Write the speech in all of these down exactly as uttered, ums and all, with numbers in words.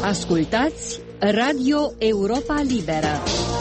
Ascultați Radio Europa Liberă.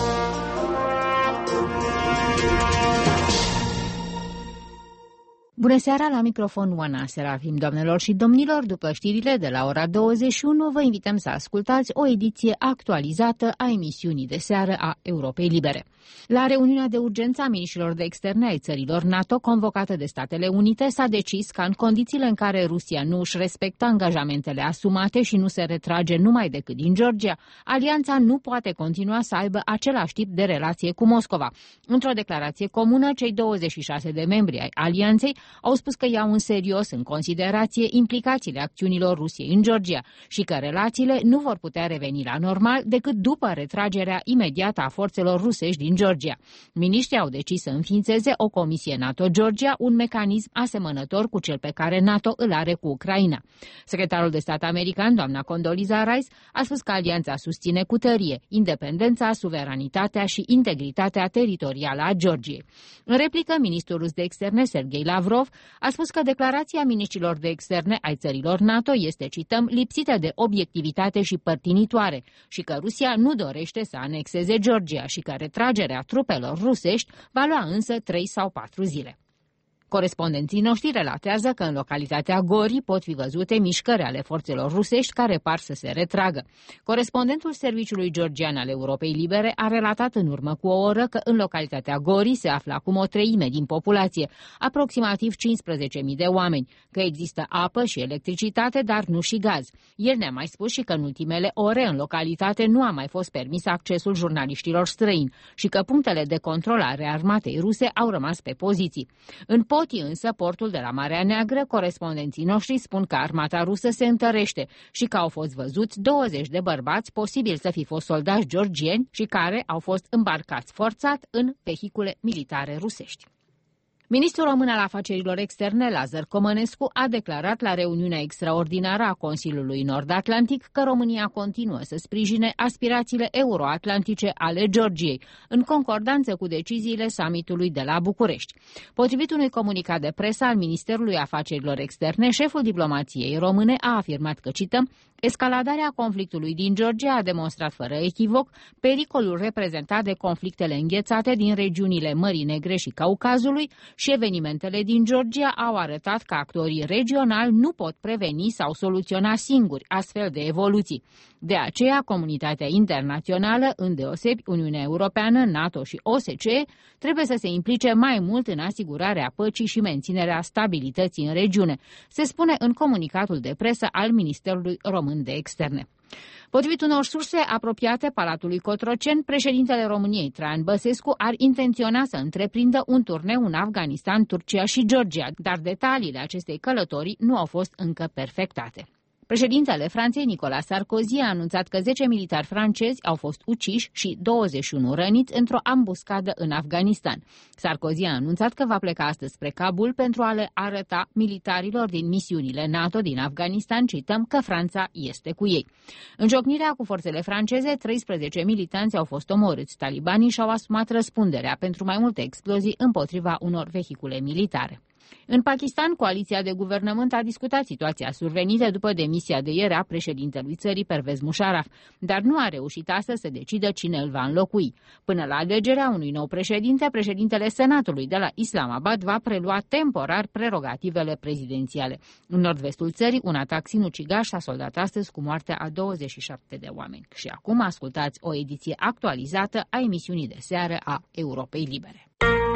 Bună seara, la microfon Oana Serafim, doamnelor și domnilor. După știrile de la ora douăzeci și unu, vă invităm să ascultați o ediție actualizată a emisiunii de seară a Europei Libere. La reuniunea de urgență a miniștrilor de externe ai țărilor NATO, convocată de Statele Unite, s-a decis că în condițiile în care Rusia nu își respectă angajamentele asumate și nu se retrage numai decât din Georgia, alianța nu poate continua să aibă același tip de relație cu Moscova. Într-o declarație comună, cei douăzeci și șase de membri ai alianței au spus că iau în serios în considerație implicațiile acțiunilor Rusiei în Georgia și că relațiile nu vor putea reveni la normal decât după retragerea imediată a forțelor rusești din Georgia. Miniștrii au decis să înființeze o comisie NATO-Georgia, un mecanism asemănător cu cel pe care NATO îl are cu Ucraina. Secretarul de stat american, doamna Condoleezza Rice, a spus că alianța susține cu tărie independența, suveranitatea și integritatea teritorială a Georgiei. În replică, ministrul rus de externe, Sergei Lavrov, a spus că declarația miniștrilor de externe ai țărilor NATO este, cităm, lipsită de obiectivitate și părtinitoare și că Rusia nu dorește să anexeze Georgia și că retragerea trupelor rusești va lua însă trei sau patru zile. Corespondenții noștri relatează că în localitatea Gori pot fi văzute mișcări ale forțelor rusești care par să se retragă. Corespondentul Serviciului Georgian al Europei Libere a relatat în urmă cu o oră că în localitatea Gori se află acum o treime din populație, aproximativ cincisprezece mii de oameni, că există apă și electricitate, dar nu și gaz. El ne-a mai spus și că în ultimele ore în localitate nu a mai fost permis accesul jurnaliștilor străini și că punctele de controlare a armatei ruse au rămas pe poziții. În Poti însă, portul de la Marea Neagră, corespondenții noștri spun că armata rusă se întărește și că au fost văzuți douăzeci de bărbați, posibil să fi fost soldați georgieni și care au fost îmbarcați forțat în vehicule militare rusești. Ministrul român al afacerilor externe, Lazar Comănescu, a declarat la reuniunea extraordinară a Consiliului Nord-Atlantic că România continuă să sprijine aspirațiile euroatlantice ale Georgiei, în concordanță cu deciziile summitului de la București. Potrivit unui comunicat de presă al Ministerului Afacerilor Externe, șeful diplomației române a afirmat că, cităm, escaladarea conflictului din Georgia a demonstrat fără echivoc pericolul reprezentat de conflictele înghețate din regiunile Mării Negre și Caucazului și evenimentele din Georgia au arătat că actorii regionali nu pot preveni sau soluționa singuri astfel de evoluții. De aceea, comunitatea internațională, îndeosebi Uniunea Europeană, NATO și O S C E, trebuie să se implice mai mult în asigurarea păcii și menținerea stabilității în regiune, se spune în comunicatul de presă al Ministerului Român de Externe. Potrivit unor surse apropiate Palatului Cotroceni, președintele României, Traian Băsescu, ar intenționa să întreprindă un turneu în Afganistan, Turcia și Georgia, dar detaliile acestei călătorii nu au fost încă perfectate. Președintele Franței, Nicolas Sarkozy, a anunțat că zece militari francezi au fost uciși și douăzeci și unu răniți într-o ambuscadă în Afganistan. Sarkozy a anunțat că va pleca astăzi spre Kabul pentru a le arăta militarilor din misiunile NATO din Afganistan, cităm, că Franța este cu ei. În ciocnirea cu forțele franceze, treisprezece militanți au fost omorâți. Talibanii și-au asumat răspunderea pentru mai multe explozii împotriva unor vehicule militare. În Pakistan, coaliția de guvernământ a discutat situația survenită după demisia de ieri a președintelui țării, Pervez Musharraf, dar nu a reușit astăzi să decidă cine îl va înlocui. Până la alegerea unui nou președinte, președintele Senatului de la Islamabad va prelua temporar prerogativele prezidențiale. În nord-vestul țării, un atac sinucigaș s-a soldat astăzi cu moartea a douăzeci și șapte de oameni. Și acum ascultați o ediție actualizată a emisiunii de seară a Europei Libere.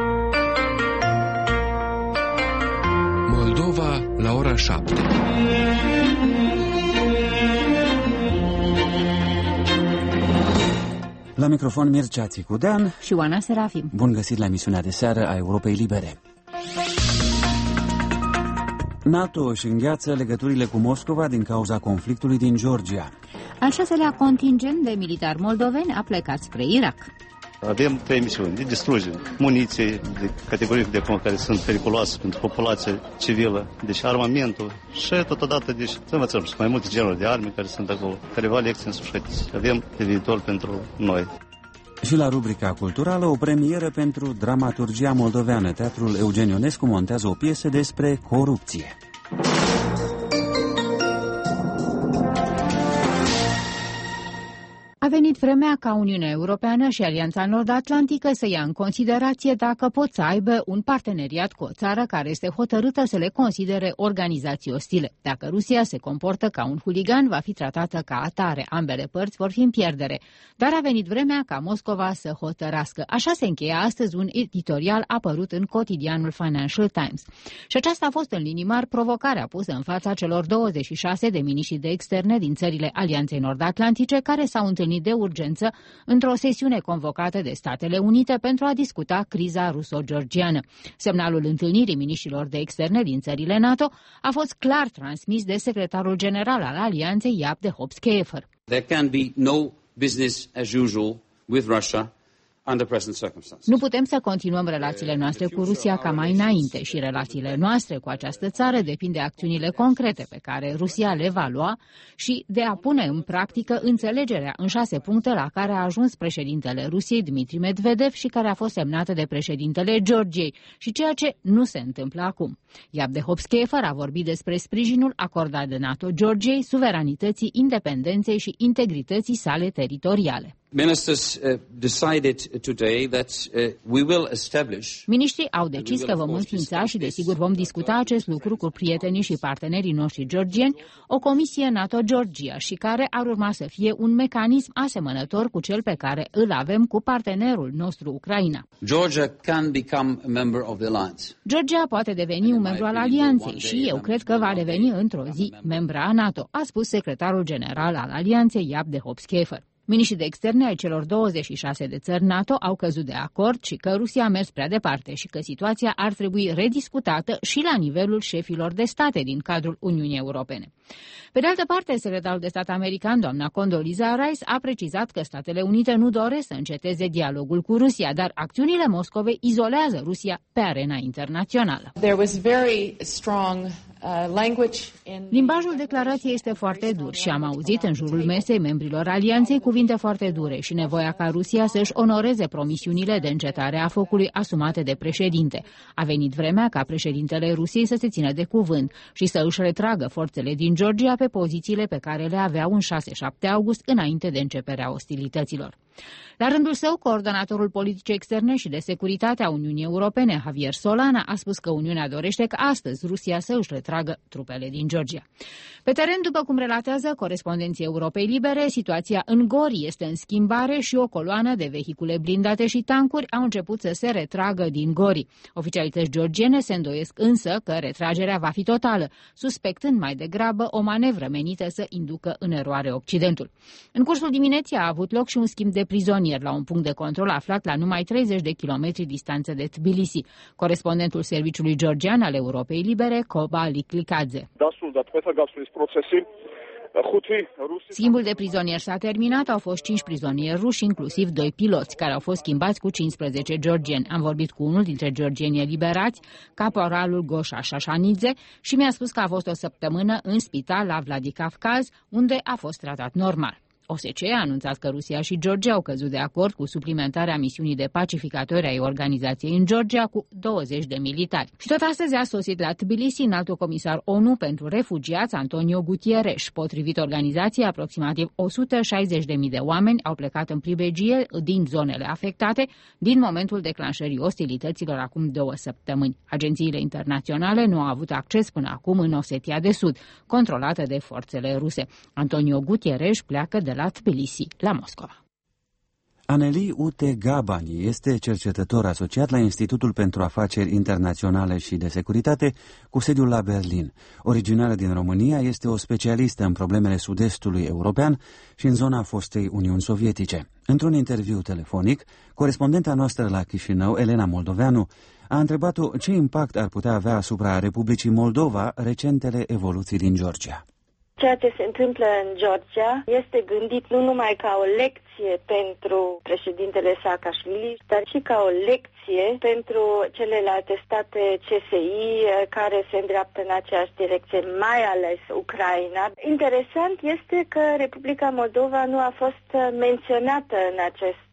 Moldova la ora șapte. La microfon Mircea Țicudean și Oana Serafim. Bun găsit la emisiunea de seară a Europei Libere. NATO își îngheață legăturile cu Moscova din cauza conflictului din Georgia. Al șaselea contingent de militari moldoveni a plecat spre Irak. Avem trei misiuni de distrugere, muniții de categorii de care sunt periculoase pentru populația civilă, deci armamentul și totodată deci, să învățăm și mai multe genuri de arme care sunt acolo, careva lecții însușite. Avem de viitor pentru noi. Și la rubrica culturală, o premieră pentru dramaturgia moldoveană. Teatrul Eugen Ionescu montează o piesă despre corupție. A venit vremea ca Uniunea Europeană și Alianța Nord-Atlantică să ia în considerație dacă pot să aibă un parteneriat cu o țară care este hotărâtă să le considere organizații ostile. Dacă Rusia se comportă ca un huligan, va fi tratată ca atare. Ambele părți vor fi în pierdere. Dar a venit vremea ca Moscova să hotărască. Așa se încheia astăzi un editorial apărut în cotidianul Financial Times. Și aceasta a fost în linii mari provocarea pusă în fața celor douăzeci și șase de miniștri de externe din țările Alianței Nord-Atlantice care s-au întâlnit de urgență într-o sesiune convocată de Statele Unite pentru a discuta criza ruso-georgiană. Semnalul întâlnirii miniștrilor de externe din țările NATO a fost clar transmis de secretarul general al Alianței, Jaap de Hoop Scheffer. There can be no business as usual with Russia. Nu putem să continuăm relațiile noastre cu Rusia ca mai înainte și relațiile noastre cu această țară depind de acțiunile concrete pe care Rusia le va lua și de a pune în practică înțelegerea în șase puncte la care a ajuns președintele Rusiei, Dmitri Medvedev, și care a fost semnată de președintele Georgiei și ceea ce nu se întâmplă acum. Jaap de Hoop Scheffer a vorbit despre sprijinul acordat de NATO Georgiei, suveranității, independenței și integrității sale teritoriale. Ministers uh, decided today that uh, we will establish. Miniștrii au decis că vom înființa și desigur vom discuta acest lucru cu prietenii și partenerii noștri georgieni, o comisie NATO-Georgia și care ar urma să fie un mecanism asemănător cu cel pe care îl avem cu partenerul nostru Ucraina. Georgia can become a member of the alliance. Georgia poate deveni un membru al alianței și eu cred că va deveni într-o zi membra a NATO, a spus secretarul general al alianței Jaap de Hoop Scheffer. Miniștrii de externe ai celor douăzeci și șase de țări NATO au căzut de acord și că Rusia a mers prea departe și că situația ar trebui rediscutată și la nivelul șefilor de state din cadrul Uniunii Europene. Pe de altă parte, secretarul de stat american, doamna Condoleezza Rice, a precizat că Statele Unite nu doresc să înceteze dialogul cu Rusia, dar acțiunile Moscovei izolează Rusia pe arena internațională. There was very strong uh, language in... Limbajul declarației este foarte dur și am auzit în jurul mesei membrilor alianței cuvinte foarte dure și nevoia ca Rusia să-și onoreze promisiunile de încetare a focului asumate de președinte. A venit vremea ca președintele Rusiei să se țină de cuvânt și să își retragă forțele din Georgia pe pozițiile pe care le aveau în șase-șapte august înainte de începerea ostilităților. La rândul său, coordonatorul politicii externe și de securitate a Uniunii Europene, Javier Solana, a spus că Uniunea dorește ca astăzi Rusia să își retragă trupele din Georgia. Pe teren, după cum relatează corespondenții Europei Libere, situația în Gori este în schimbare și o coloană de vehicule blindate și tancuri au început să se retragă din Gori. Oficialități georgiene se îndoiesc însă că retragerea va fi totală, suspectând mai degrabă o manevră menită să inducă în eroare Occidentul. În cursul dimineții a avut loc și un schimb de prizonieri la un punct de control aflat la numai treizeci de kilometri distanță de Tbilisi. Corespondentul serviciului georgian al Europei Libere, Koba Liklikadze. Schimbul de prizonieri s-a terminat, au fost cinci prizonieri ruși, inclusiv doi piloți, care au fost schimbați cu cincisprezece georgieni. Am vorbit cu unul dintre georgienii eliberați, caporalul Goșa Șașanidze, și mi-a spus că a fost o săptămână în spital la Vladikavkaz, unde a fost tratat normal. O S C E a anunțat că Rusia și Georgia au căzut de acord cu suplimentarea misiunii de pacificatori ai organizației în Georgia cu douăzeci de militari. Și tot astăzi a sosit la Tbilisi înaltul comisar ONU pentru refugiați Antonio Guterres. Potrivit organizației, aproximativ o sută șaizeci de mii de oameni au plecat în pribegie din zonele afectate din momentul declanșării ostilităților acum două săptămâni. Agențiile internaționale nu au avut acces până acum în Osetia de Sud, controlată de forțele ruse. Antonio Guterres pleacă de la Tbilisi la Moscova. Aneli Ute Gabani este cercetător asociat la Institutul pentru Afaceri Internaționale și de Securitate cu sediul la Berlin. Originară din România, este o specialistă în problemele sud-estului european și în zona fostei Uniuni Sovietice. Într-un interviu telefonic, corespondenta noastră la Chișinău, Elena Moldoveanu, a întrebat-o ce impact ar putea avea asupra Republicii Moldova recentele evoluții din Georgia. Ceea ce se întâmplă în Georgia este gândit nu numai ca o lecție pentru președintele Saakashvili, dar și ca o lecție pentru celelalte state C S I care se îndreaptă în aceeași direcție, mai ales Ucraina. Interesant este că Republica Moldova nu a fost menționată în acest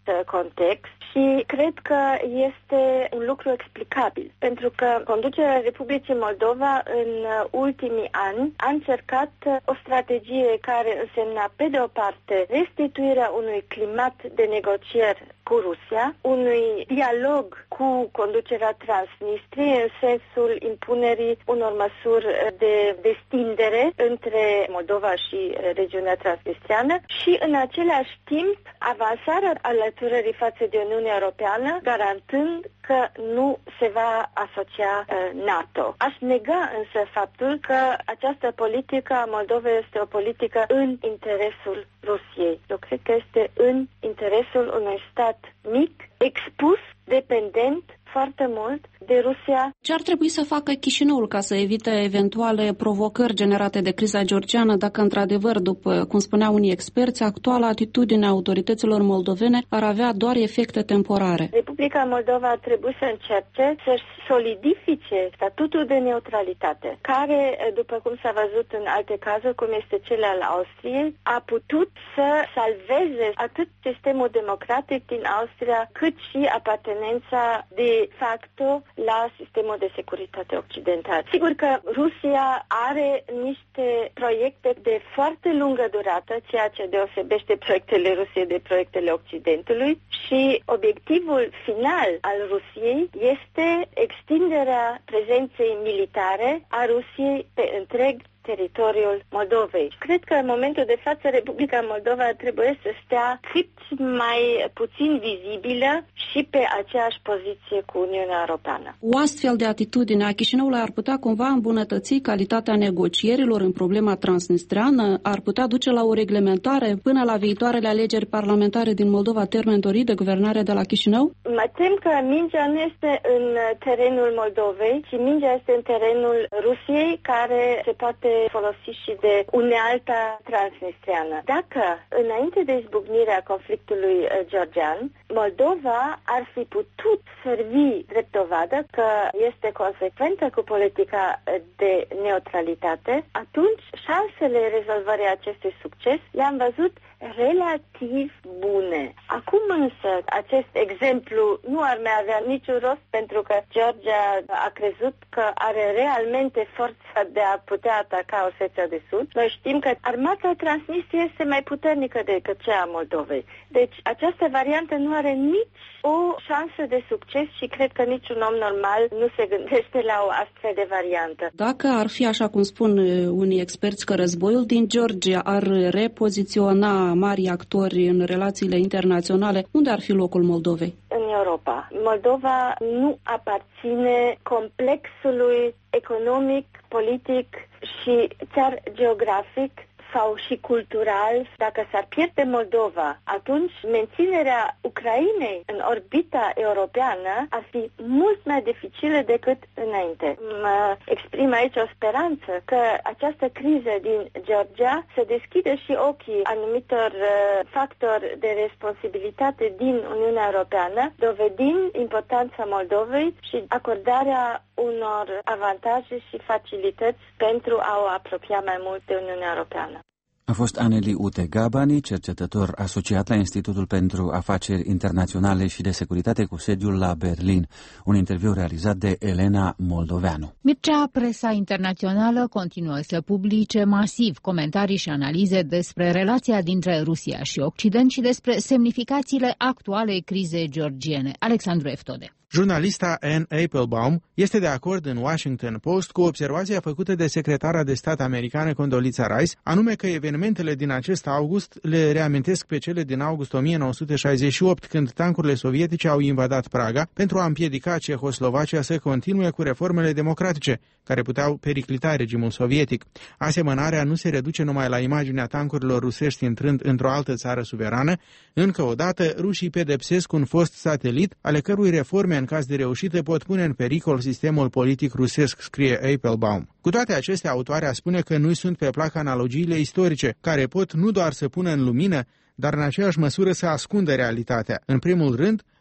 context și cred că este un lucru explicabil, pentru că conducerea Republicii Moldova în ultimii ani a încercat o strategie care însemna, pe de o parte, restituirea unui climat de negocieri cu Rusia, unui dialog cu conducerea Transnistriei în sensul impunerii unor măsuri de destindere între Moldova și regiunea transnistriană și în același timp avansarea alăturării față de Uniunea Europeană, garantând că nu se va asocia NATO. Aș nega însă faptul că această politică a Moldovei este o politică în interesul Rusiei. Eu cred că este în interesul unui stat mic, expus, dependent foarte mult de Rusia. Ce ar trebui să facă Chișinăul ca să evite eventuale provocări generate de criza georgiană dacă, într-adevăr, după cum spuneau unii experți, actuala atitudine a autorităților moldovene ar avea doar efecte temporare? Republica Moldova ar trebui să încerce să-și solidifice statutul de neutralitate, care, după cum s-a văzut în alte cazuri, cum este cel al Austriei, a putut să salveze atât sistemul democratic din Austria, cât și apartenența de facto la sistemul de securitate occidental. Sigur că Rusia are niște proiecte de foarte lungă durată, ceea ce deosebește proiectele Rusiei de proiectele Occidentului și obiectivul final al Rusiei este extinderea prezenței militare a Rusiei pe întreg teritoriul Moldovei. Cred că în momentul de față Republica Moldova trebuie să stea cât mai puțin vizibilă și pe aceeași poziție cu Uniunea Europeană. O astfel de atitudine a Chișinăului ar putea cumva îmbunătăți calitatea negocierilor în problema transnistreană, ar putea duce la o reglementare până la viitoarele alegeri parlamentare din Moldova, termen dorit de guvernare de la Chișinău? Mă tem că mingea nu este în terenul Moldovei, ci mingea este în terenul Rusiei, care se poate folosi și de unealta transnistriană. Dacă, înainte de izbucnirea conflictului georgian, Moldova ar fi putut servi drept dovadă că este consecventă cu politica de neutralitate, atunci șansele rezolvării acestui succes le-am văzut relativ bune. Acum însă acest exemplu nu ar mai avea niciun rost pentru că Georgia a crezut că are realmente forța de a putea ataca Osetia de Sud. Noi știm că armata Transnistriei este mai puternică decât cea a Moldovei. Deci această variantă nu are nici o șansă de succes și cred că niciun om normal nu se gândește la o astfel de variantă. Dacă ar fi așa cum spun unii experți că războiul din Georgia ar repoziționa mari actori în relațiile internaționale, unde ar fi locul Moldovei? În Europa. Moldova nu aparține complexului economic, politic și chiar geografic sau și cultural. Dacă s-ar pierde Moldova, atunci menținerea Ucrainei în orbita europeană ar fi mult mai dificilă decât înainte. Mă exprim aici o speranță că această criză din Georgia să deschide și ochii anumitor factori de responsabilitate din Uniunea Europeană, dovedind importanța Moldovei și acordarea unor avantaje și facilități pentru a o apropia mai mult de Uniunea Europeană. A fost Aneli Ute-Gabani, cercetător asociat la Institutul pentru Afaceri Internaționale și de Securitate cu sediul la Berlin. Un interviu realizat de Elena Moldoveanu. Mircea, presa internațională continuă să publice masiv comentarii și analize despre relația dintre Rusia și Occident și despre semnificațiile actualei crize georgiene. Alexandru Eftode. Jurnalista Anne Applebaum este de acord în Washington Post cu observația făcută de secretara de stat americană Condoleezza Rice, anume că evenimentele din acest august le reamintesc pe cele din august o mie nouă sute șaizeci și opt, când tancurile sovietice au invadat Praga pentru a împiedica Cehoslovacia să continue cu reformele democratice, care puteau periclita regimul sovietic. Asemănarea nu se reduce numai la imaginea tancurilor rusești intrând într-o altă țară suverană. Încă o dată, rușii pedepsesc un fost satelit, ale cărui reforme, în caz de reușită, pot pune în pericol sistemul politic rusesc, scrie Applebaum. Cu toate acestea, autoarea spune că nu-i sunt pe plac analogiile istorice, care pot nu doar să pună în lumină, dar în aceeași măsură să ascundă realitatea. În primul rând,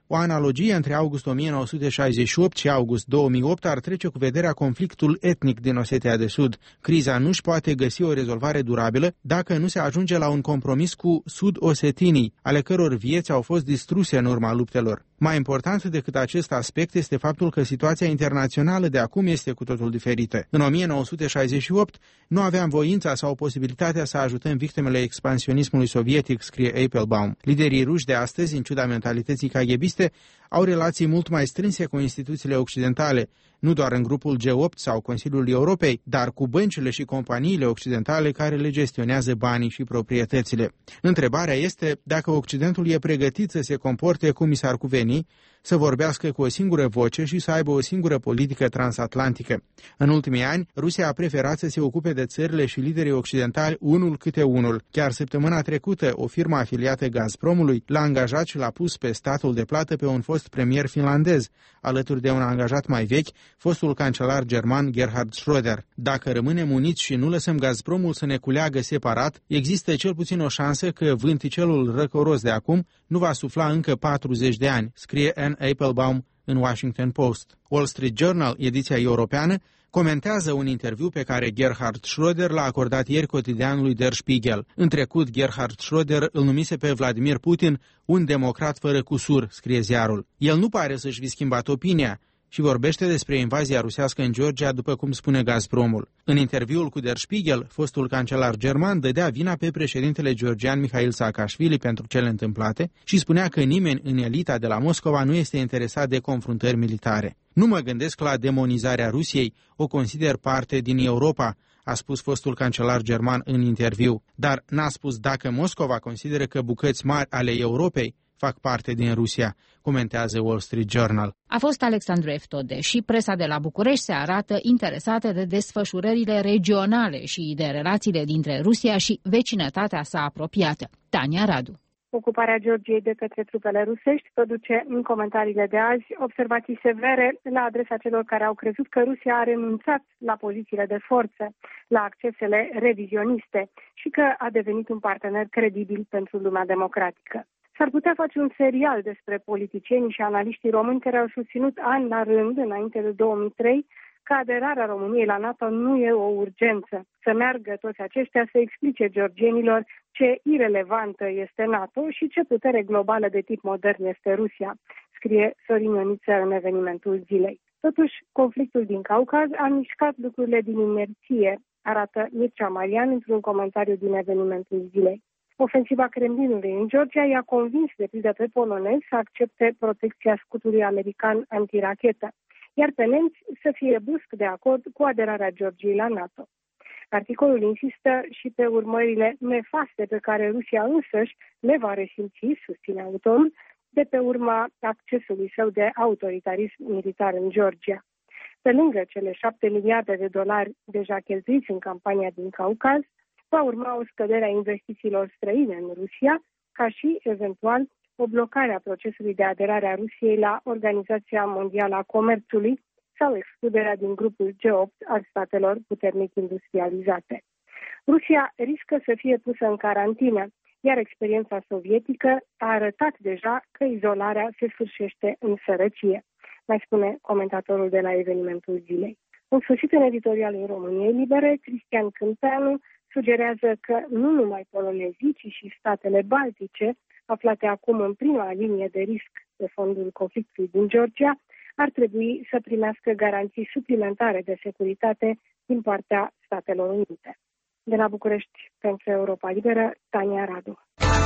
O analogie între august o mie nouă sute șaizeci și opt și august două mii opt ar trece cu vederea conflictul etnic din Osetia de Sud. Criza nu-și poate găsi o rezolvare durabilă dacă nu se ajunge la un compromis cu sud-osetinii, ale căror vieți au fost distruse în urma luptelor. Mai important decât acest aspect este faptul că situația internațională de acum este cu totul diferită. În o mie nouă sute șaizeci și opt nu aveam voința sau posibilitatea să ajutăm victimele expansionismului sovietic, scrie Applebaum. Liderii ruși de astăzi, în ciuda mentalității kaghebiste, au relații mult mai strânse cu instituțiile occidentale, nu doar în grupul G opt sau Consiliul Europei, dar cu băncile și companiile occidentale care le gestionează banii și proprietățile. Întrebarea este dacă Occidentul e pregătit să se comporte cum i s-ar cuveni, să vorbească cu o singură voce și să aibă o singură politică transatlantică. În ultimii ani, Rusia a preferat să se ocupe de țările și liderii occidentali unul câte unul. Chiar săptămâna trecută, o firmă afiliată Gazpromului l-a angajat și l-a pus pe statul de plată pe un fost premier finlandez, alături de un angajat mai vechi, fostul cancelar german Gerhard Schröder. Dacă rămânem uniți și nu lăsăm Gazpromul să ne culeagă separat, există cel puțin o șansă că vânticelul răcoros de acum nu va sufla încă patruzeci de ani, scrie Anne Applebaum în Washington Post. Wall Street Journal, ediția europeană, comentează un interviu pe care Gerhard Schröder l-a acordat ieri cotidianului Der Spiegel. În trecut, Gerhard Schröder îl numise pe Vladimir Putin un democrat fără cusur, scrie ziarul. El nu pare să-și fi schimbat opinia și vorbește despre invazia rusească în Georgia, după cum spune Gazpromul. În interviul cu Der Spiegel, fostul cancelar german dădea vina pe președintele georgian Mihail Saakashvili pentru cele întâmplate și spunea că nimeni în elita de la Moscova nu este interesat de confruntări militare. Nu mă gândesc la demonizarea Rusiei, o consider parte din Europa, a spus fostul cancelar german în interviu, dar n-a spus dacă Moscova consideră că bucăți mari ale Europei fac parte din Rusia, comentează Wall Street Journal. A fost Alexandru Eftode și presa de la București se arată interesată de desfășurările regionale și de relațiile dintre Rusia și vecinătatea sa apropiată. Tania Radu. Ocuparea Georgiei de către trupele rusești produce în comentariile de azi observații severe la adresa celor care au crezut că Rusia a renunțat la pozițiile de forță, la accesele revizioniste și că a devenit un partener credibil pentru lumea democratică. S-ar putea face un serial despre politicienii și analiștii români care au susținut an la rând, înainte de două mii trei, că aderarea României la NATO nu e o urgență. Să meargă toți aceștia să explice georgienilor ce irelevantă este NATO și ce putere globală de tip modern este Rusia, scrie Sorin Ioniță în evenimentul zilei. Totuși, conflictul din Caucaz a mișcat lucrurile din inerție, arată Mircea Marian într-un comentariu din evenimentul zilei. Ofensiva Kremlinului în Georgia i-a convins de pildă pe polonezi să accepte protecția scutului american antirachetă, iar pe nemți să fie brusc de acord cu aderarea Georgiei la NATO. Articolul insistă și pe urmările nefaste pe care Rusia însăși le va resimți, susține autorul, de pe urma accesului său de autoritarism militar în Georgia. Pe lângă cele șapte miliarde de dolari deja cheltuiți în campania din Caucaz, va urma o scădere a investițiilor străine în Rusia, ca și, eventual, o blocare a procesului de aderare a Rusiei la Organizația Mondială a Comerțului sau excluderea din grupul G opt al statelor puternic industrializate. Rusia riscă să fie pusă în carantină, iar experiența sovietică a arătat deja că izolarea se sfârșește în sărăcie, mai spune comentatorul de la evenimentul zilei. Un sfârșit în editorialul României Libere, Cristian Câmpeanu, sugerează că nu numai polonezii, ci și statele baltice, aflate acum în prima linie de risc pe fondul conflictului din Georgia, ar trebui să primească garanții suplimentare de securitate din partea Statelor Unite. De la București, pentru Europa Liberă, Tania Radu.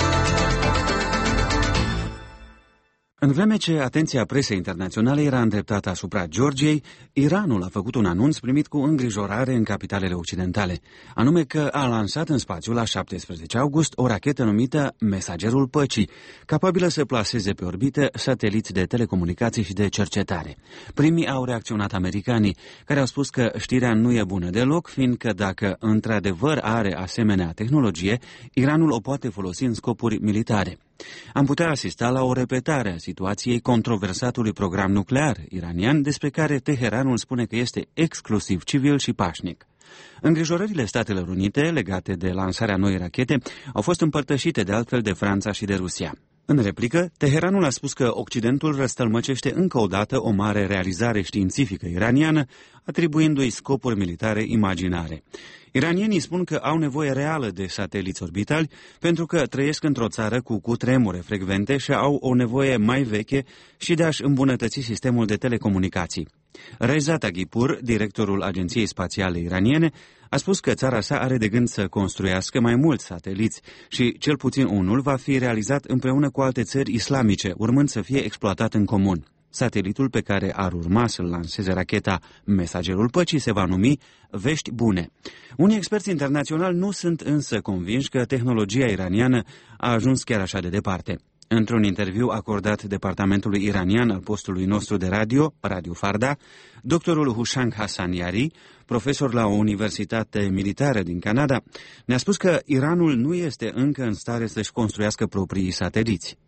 În vreme ce atenția presei internaționale era îndreptată asupra Georgiei, Iranul a făcut un anunț primit cu îngrijorare în capitalele occidentale, anume că a lansat în spațiu la șaptesprezece august o rachetă numită Mesagerul Păcii, capabilă să plaseze pe orbită sateliți de telecomunicații și de cercetare. Primii au reacționat americanii, care au spus că știrea nu e bună deloc, fiindcă dacă într-adevăr are asemenea tehnologie, Iranul o poate folosi în scopuri militare. Am putea asista la o repetare a situației controversatului program nuclear iranian, despre care Teheranul spune că este exclusiv civil și pașnic. Îngrijorările Statelor Unite legate de lansarea noii rachete au fost împărtășite de altfel de Franța și de Rusia. În replică, Teheranul a spus că Occidentul răstălmăcește încă o dată o mare realizare științifică iraniană, atribuindu-i scopuri militare imaginare. Iranienii spun că au nevoie reală de sateliți orbitali pentru că trăiesc într-o țară cu cutremure frecvente și au o nevoie mai veche și de a-și îmbunătăți sistemul de telecomunicații. Reza Taghipur, directorul Agenției Spațiale Iraniene, a spus că țara sa are de gând să construiască mai mulți sateliți și cel puțin unul va fi realizat împreună cu alte țări islamice, urmând să fie exploatat în comun. Satelitul pe care ar urma să-l lanseze racheta Mesagerul Păcii se va numi Vești Bune. Unii experți internaționali nu sunt însă convinși că tehnologia iraniană a ajuns chiar așa de departe. Într-un interviu acordat departamentului iranian al postului nostru de radio, Radio Farda, doctorul Hushang Hassaniari, profesor la o universitate militară din Canada, ne-a spus că Iranul nu este încă în stare să-și construiască proprii sateliți.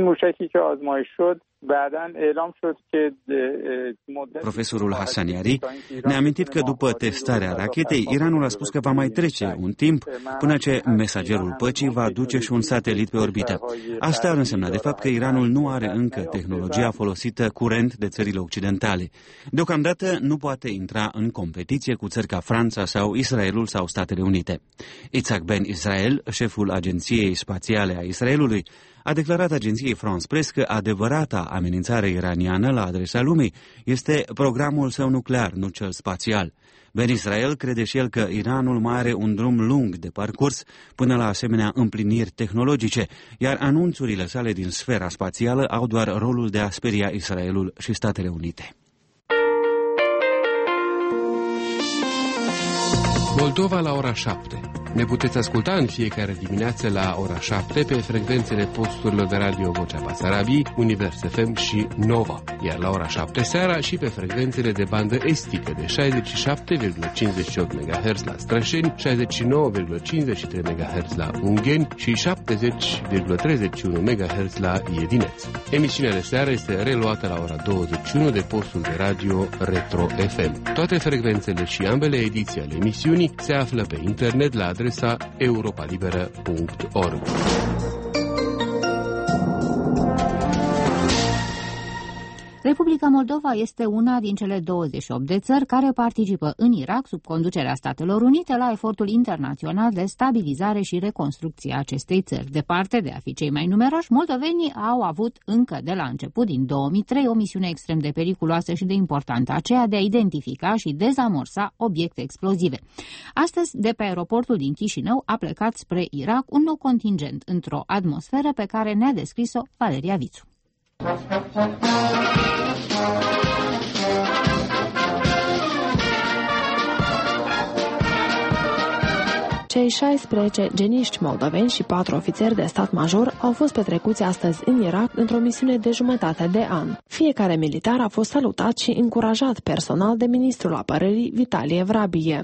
Profesorul Hassaniari ne-a amintit că după testarea rachetei, Iranul a spus că va mai trece un timp până ce Mesagerul Păcii va duce și un satelit pe orbită. Asta ar însemna de fapt că Iranul nu are încă tehnologia folosită curent de țările occidentale. Deocamdată nu poate intra în competiție cu țări ca Franța sau Israelul sau Statele Unite. Itzhak Ben Israel, șeful Agenției Spațiale a Israelului, a declarat agenției France Press că adevărata amenințare iraniană la adresa lumii este programul său nuclear, nu cel spațial. Ben Israel crede și el că Iranul mai are un drum lung de parcurs până la asemenea împliniri tehnologice, iar anunțurile sale din sfera spațială au doar rolul de a speria Israelul și Statele Unite. Moldova la ora șapte. Ne puteți asculta în fiecare dimineață la ora șapte pe frecvențele posturilor de radio Vocea Basarabiei, Univers F M și Nova, iar la ora șapte seara și pe frecvențele de bandă estică de șaizeci și șapte virgulă cincizeci și opt MHz la Strășeni, șaizeci și nouă virgulă cincizeci și trei MHz la Ungheni și șaptezeci virgulă treizeci și unu MHz la Iedineț. Emisiunea de seară este reluată la ora douăzeci și unu de postul de radio Retro F M. Toate frecvențele și ambele ediții ale emisiunii se află pe internet la adresa europa liberă punct org. Republica Moldova este una din cele douăzeci și opt de țări care participă în Irak sub conducerea Statelor Unite la efortul internațional de stabilizare și reconstrucție a acestei țări. Departe de a fi cei mai numeroși, moldovenii au avut încă de la început din două mii trei o misiune extrem de periculoasă și de importantă, aceea de a identifica și dezamorsa obiecte explozive. Astăzi, de pe aeroportul din Chișinău, a plecat spre Irak un nou contingent într-o atmosferă pe care ne-a descris-o Valeria Vițu. Cei șaisprezece geniști moldoveni și patru ofițeri de stat major au fost petrecuți astăzi în Irak într-o misiune de jumătate de an. Fiecare militar a fost salutat și încurajat personal de ministrul apărării Vitalie Vrabie.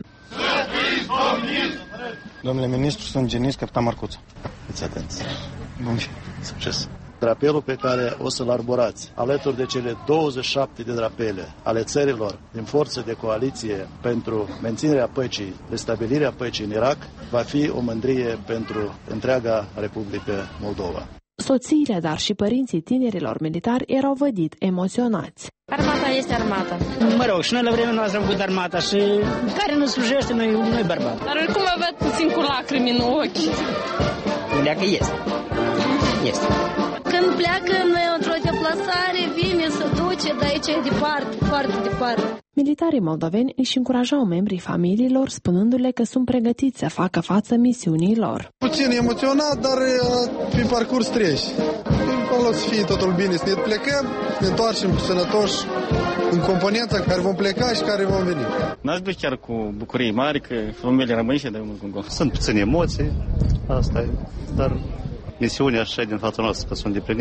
Domnule ministru, sunt genist capitan Marcuță. Fiți atenți. Bun, succes. Drapelul pe care o să-l arborați, alături de cele douăzeci și șapte de drapele ale țărilor din forță de coaliție pentru menținerea păcii, restabilirea păcii în Irak, va fi o mândrie pentru întreaga Republică Moldova. Soțiile, dar și părinții tinerilor militari erau vădit emoționați. Armata este armata. Mă rog, și noi la vremea noastră am avut armata și care nu slujește, noi, noi bărbați. Dar oricum avea puțin cu lacrimi în ochi. Pleacă este. Este. Când pleacă noi într-o deplasare, vine, se duce, de aici e departe, foarte departe. Militarii moldoveni își încurajau membrii familiilor, spunându-le că sunt pregătiți să facă față misiunii lor. Puțin emoționat, dar pe parcurs treci. Acolo să fie totul bine, să ne plecăm, ne întoarcem sănătoși în componența care vom pleca și care vom veni. N-aș duce chiar cu bucurii mari, că familia rămâne și de mult cu gol. Sunt puține emoții, asta e, dar misiunea așa din fața noastră, că să o îndeplinim.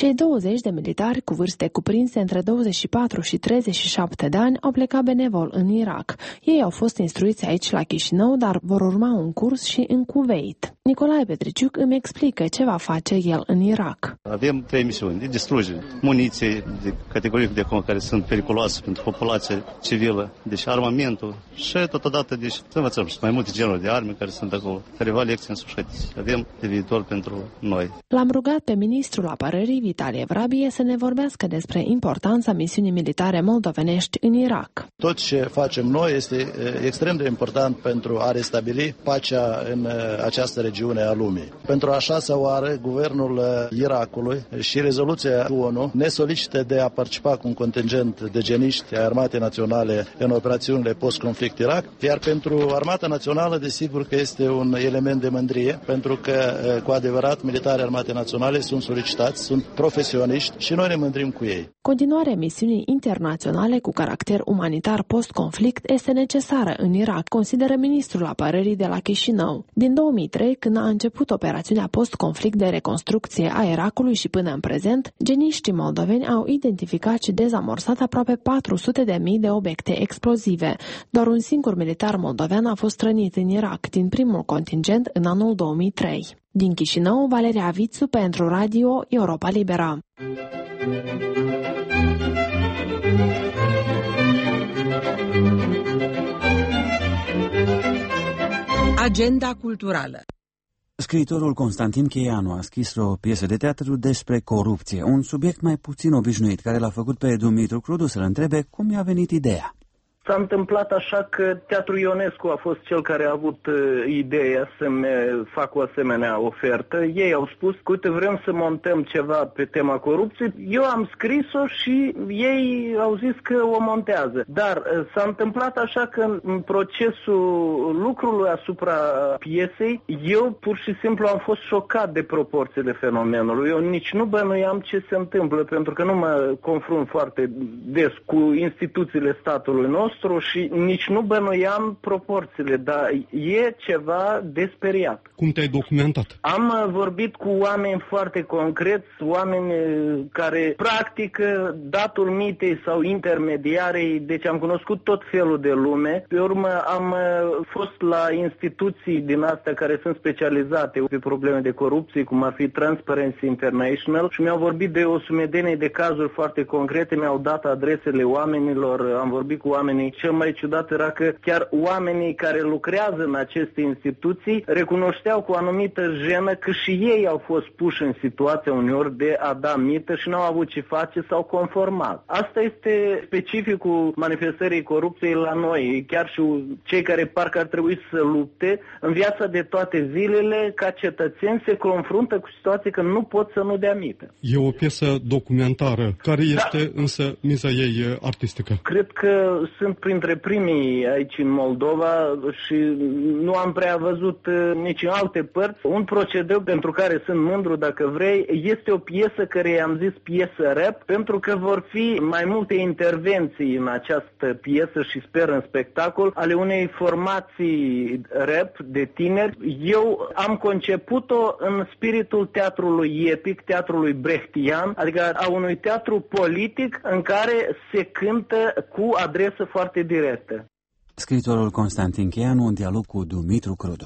Cei douăzeci de militari cu vârste cuprinse între douăzeci și patru și treizeci și șapte de ani au plecat benevol în Irak. Ei au fost instruiți aici la Chișinău, dar vor urma un curs și în Kuwait. Nicolae Petriciuc îmi explică ce va face el în Irak. Avem trei misiuni de distrugere, muniții de categorii de acum care sunt periculoase pentru populația civilă, deci armamentul și totodată deci, să învățăm și mai multe genuri de arme care sunt acolo, careva lecții însușite. Avem de viitor pentru noi. L-am rugat pe ministrul apărării Vitalie Vrabie să ne vorbească despre importanța misiunii militare moldovenești în Irak. Tot ce facem noi este extrem de important pentru a restabili pacea în această regiune a lumii. Pentru a șasea oară, guvernul Irakului și rezoluția ONU ne solicită de a participa cu un contingent de geniști ai Armatei Naționale în operațiunile post-conflict Irak, iar pentru Armata Națională, desigur că este un element de mândrie, pentru că, cu adevărat, militarii Armatei Naționale sunt solicitați, sunt profesioniști și noi ne mândrim cu ei. Continuarea misiunii internaționale cu caracter umanitar post-conflict este necesară în Irak, consideră ministrul apărării de la Chișinău. Din două mii trei, când a început operațiunea post-conflict de reconstrucție a Irakului și până în prezent, geniștii moldoveni au identificat și dezamorsat aproape patru sute de mii de obiecte explozive. Doar un singur militar moldovean a fost rănit în Irak din primul contingent în anul două mii trei. Din Chișinău, Valeria Vițu pentru Radio Europa Liberă. Agenda culturală. Scriitorul Constantin Cheianu a scris o piesă de teatru despre corupție, un subiect mai puțin obișnuit, care l-a făcut pe Dumitru Crudu să-l întrebe cum i-a venit ideea. S-a întâmplat așa că Teatrul Ionescu a fost cel care a avut uh, ideea să-mi fac o asemenea ofertă. Ei au spus că, uite, vrem să montăm ceva pe tema corupției. Eu am scris-o și ei au zis că o montează. Dar uh, s-a întâmplat așa că în procesul lucrului asupra piesei, eu pur și simplu am fost șocat de proporțiile fenomenului. Eu nici nu bănuiam ce se întâmplă, pentru că nu mă confrunt foarte des cu instituțiile statului nostru și nici nu bănuiam proporțiile, dar e ceva de speriat. Cum te-ai documentat? Am vorbit cu oameni foarte concreți, oameni care practică datul mitei sau intermediarei, deci am cunoscut tot felul de lume. Pe urmă am fost la instituții din astea care sunt specializate pe probleme de corupție, cum ar fi Transparency International, și mi-au vorbit de o sumedenie de cazuri foarte concrete, mi-au dat adresele oamenilor, am vorbit cu oamenii. Cel mai ciudat era că chiar oamenii care lucrează în aceste instituții recunoșteau cu o anumită jenă că și ei au fost puși în situația uneori de a da mită și n-au avut ce face, s-au conformat. Asta este specificul manifestării corupției la noi. Chiar și cei care parcă ar trebui să lupte în viața de toate zilele ca cetățeni se confruntă cu situații că nu pot să nu dea mită. E o piesă documentară. Care este da. însă miza ei artistică? Cred că sunt printre primii aici în Moldova și nu am prea văzut nici în alte părți. Un procedeu pentru care sunt mândru, dacă vrei, este o piesă care i-am zis piesă rap, pentru că vor fi mai multe intervenții în această piesă și sper în spectacol ale unei formații rap de tineri. Eu am conceput-o în spiritul teatrului epic, teatrului brechtian, adică a unui teatru politic în care se cântă cu adresă foarte directă. Scriitorul Constantin Cheianu în dialog cu Dumitru Crudu.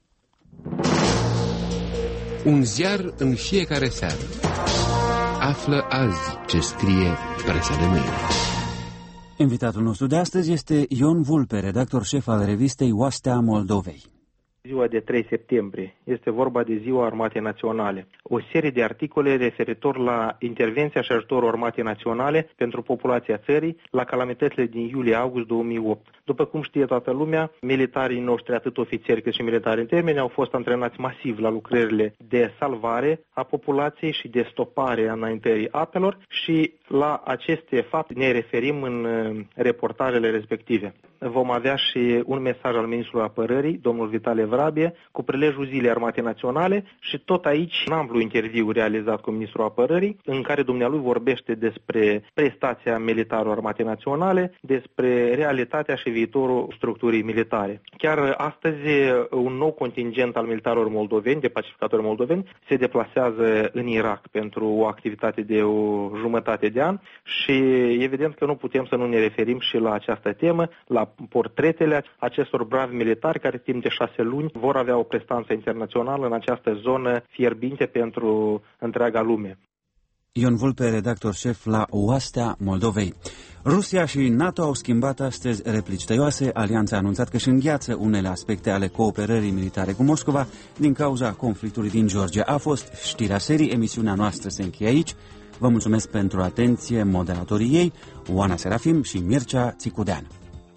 Un ziar în fiecare seară. Află azi ce scrie presa de mâine. Invitatul nostru de astăzi este Ion Vulpe, redactor șef al revistei Oastea Moldovei. Ziua de trei septembrie. Este vorba de Ziua Armatei Naționale. O serie de articole referitor la intervenția și ajutorul Armatei Naționale pentru populația țării la calamitățile din iulie-august două mii opt. După cum știe toată lumea, militarii noștri, atât ofițeri cât și militari în termeni, au fost antrenați masiv la lucrările de salvare a populației și de stopare a înaintării apelor și la aceste fapte ne referim în reportajele respective. vom avea și un mesaj al ministrului apărării, domnul Vitale Vrabie, cu prilejul Zilei Armatei Naționale și tot aici un amplu interviu realizat cu ministrul apărării, în care dumnealui vorbește despre prestația militară Armatei Naționale, despre realitatea și viitorul structurii militare. Chiar astăzi un nou contingent al militarilor moldoveni, de pacificatori moldoveni, se deplasează în Irak pentru o activitate de o jumătate de an și evident că nu putem să nu ne referim și la această temă, la portretele acestor bravi militari care timp de șase luni vor avea o prestanță internațională în această zonă fierbinte pentru întreaga lume. Ion Vulpe, redactor șef la Oastea Moldovei. Rusia și NATO au schimbat astăzi replici tăioase. Alianța a anunțat că își îngheață unele aspecte ale cooperării militare cu Moscova din cauza conflictului din Georgia. A fost știrea serii, emisiunea noastră se încheie aici. Vă mulțumesc pentru atenție, moderatorii ei, Oana Serafim și Mircea Țicudean.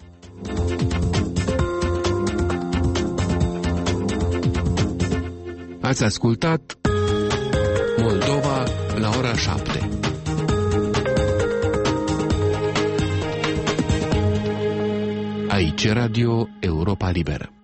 Ați ascultat Moldova la ora șapte. Aici Radio Europa Liberă.